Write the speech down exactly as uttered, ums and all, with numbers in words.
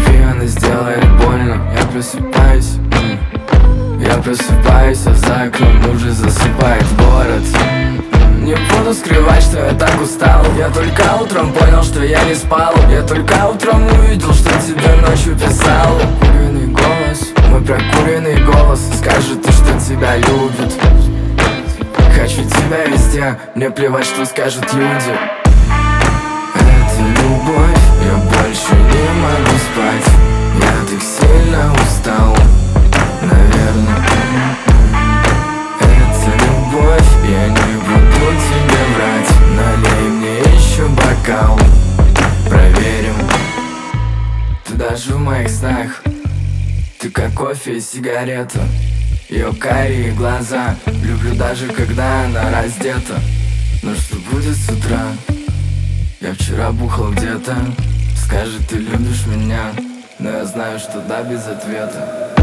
любви, она сделает больно. Я просыпаюсь, м, я просыпаюсь, а за окном уже засыпает город. Не буду скрывать, что я так устал. Я только утром понял, что я не спал. Я только утром увидел, что тебе ночью писал. Куриный голос, мой прокуренный голос скажет, что тебя любит. Хочу тебя везде, мне плевать, что скажут люди. Это любовь, я больше не могу спать. Я так сильно устал, наверное. Это любовь, я не буду тебе врать. Налей мне еще бокал, проверим. Ты даже в моих снах, ты как кофе и сигарета. Ее карие глаза, люблю даже когда она раздета. Но что будет с утра? Я вчера бухал где-то. Скажет, ты любишь меня, но я знаю, что да, без ответа.